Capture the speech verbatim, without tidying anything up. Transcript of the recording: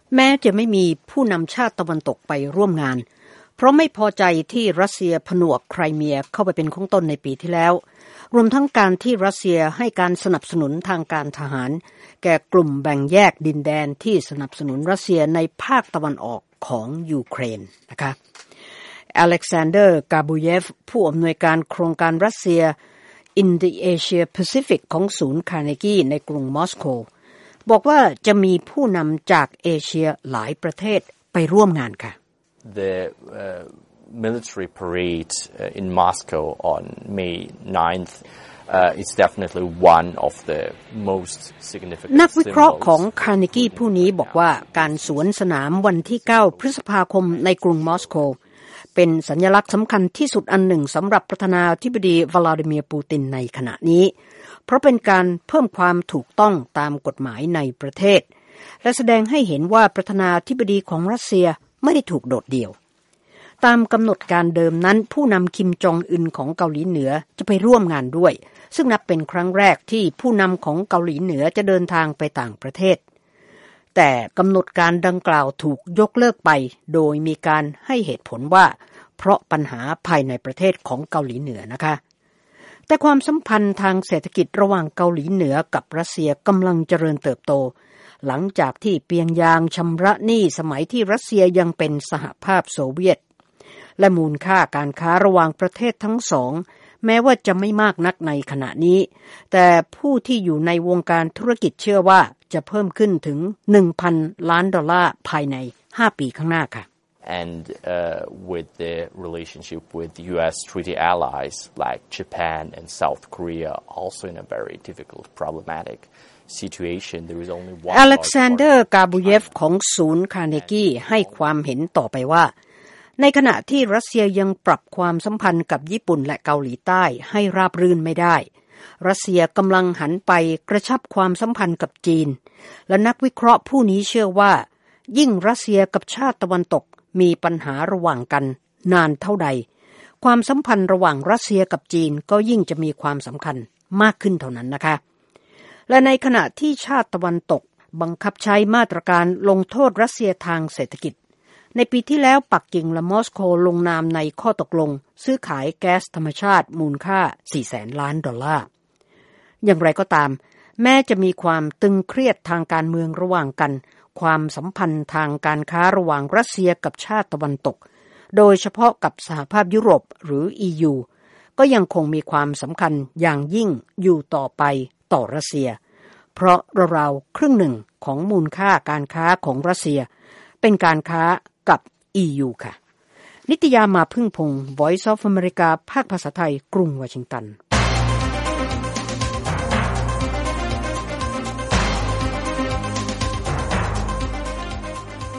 แม้จะไม่มีผู้นำชาติตะวันตกไปร่วมงานเพราะไม่พอใจที่รัสเซียผนวกไครเมียเข้าไปเป็นของตนในปีที่แล้วรวมทั้งการที่รัสเซียให้การสนับสนุนทางการทหารแก่กลุ่มแบ่งแยกดินแดนที่สนับสนุนรัสเซียในภาคตะวันออกของยูเครนนะคะอเล็กซานเดอร์กาบูเยฟผู้อำนวยการโครงการรัสเซีย in the Asia Pacific ของศูนย์คาร์เนกีในกรุงมอสโกบอกว่าจะมีผู้นำจากเอเชียหลายประเทศไปร่วมงานค่ะ The uh, military parade uh, in Moscow on May ninth uh, is definitely one of the most significant นักวิเคราะห์ของคาร์เนกีผู้นี้บอกว่าการสวนสนามวันที่เก้าพฤษภาคมในกรุงมอสโกเป็นสัญลักษณ์สำคัญที่สุดอันหนึ่งสำหรับประธานาธิบดีวลาดิเมียร์ปูตินในขณะนี้เพราะเป็นการเพิ่มความถูกต้องตามกฎหมายในประเทศและแสดงให้เห็นว่าประธานาธิบดีของรัสเซียไม่ได้ถูกโดดเดี่ยวตามกำหนดการเดิมนั้นผู้นำคิมจองอึนของเกาหลีเหนือจะไปร่วมงานด้วยซึ่งนับเป็นครั้งแรกที่ผู้นำของเกาหลีเหนือจะเดินทางไปต่างประเทศแต่กำหนดการดังกล่าวถูกยกเลิกไปโดยมีการให้เหตุผลว่าเพราะปัญหาภายในประเทศของเกาหลีเหนือนะคะแต่ความสัมพันธ์ทางเศรษฐกิจระหว่างเกาหลีเหนือกับรัสเซียกำลังเจริญเติบโตหลังจากที่เปียงยางชำระหนี้สมัยที่รัสเซียยังเป็นสหภาพโซเวียตและมูลค่าการค้าระหว่างประเทศทั้งสองแม้ว่าจะไม่มากนักในขณะนี้แต่ผู้ที่อยู่ในวงการธุรกิจเชื่อว่าจะเพิ่มขึ้นถึง หนึ่งพัน ล้านดอลลาร์ภายในห้าปีข้างหน้าค่ะ And uh, with the relationship with U S treaty allies like Japan and South Korea also in a very difficult, problematic situation, there is only one. อเล็กซานเดอร์กาบูเยฟของศูนย์คาร์เนกีให้ความเห็นต่อไปว่าในขณะที่รัสเซียยังปรับความสัมพันธ์กับญี่ปุ่นและเกาหลีใต้ให้ราบรื่นไม่ได้รัสเซียกำลังหันไปกระชับความสัมพันธ์กับจีนและนักวิเคราะห์ผู้นี้เชื่อว่ายิ่งรัสเซียกับชาติตะวันตกมีปัญหาระหว่างกันนานเท่าใดความสัมพันธ์ระหว่างรัสเซียกับจีนก็ยิ่งจะมีความสำคัญมากขึ้นเท่านั้นนะคะและในขณะที่ชาติตะวันตกบังคับใช้มาตรการลงโทษรัสเซียทางเศรษฐกิจในปีที่แล้วปักกิ่งและมอสโกลงนามในข้อตกลงซื้อขายแก๊สธรรมชาติมูลค่า สี่แสน ล้านดอลลาร์อย่างไรก็ตามแม้จะมีความตึงเครียดทางการเมืองระหว่างกันความสัมพันธ์ทางการค้าระหว่างรัสเซียกับชาติตะวันตกโดยเฉพาะกับสหภาพยุโรปหรือ อี ยู ก็ยังคงมีความสำคัญอย่างยิ่งอยู่ต่อไปต่อรัสเซียเพราะราวๆครึ่งหนึ่งของมูลค่าการค้าของรัสเซียเป็นการค้ากับ อี ยู ค่ะนิตยามาพึ่งพงศ์ Voice of America ภาคภาษาไทยกรุงวอชิงตัน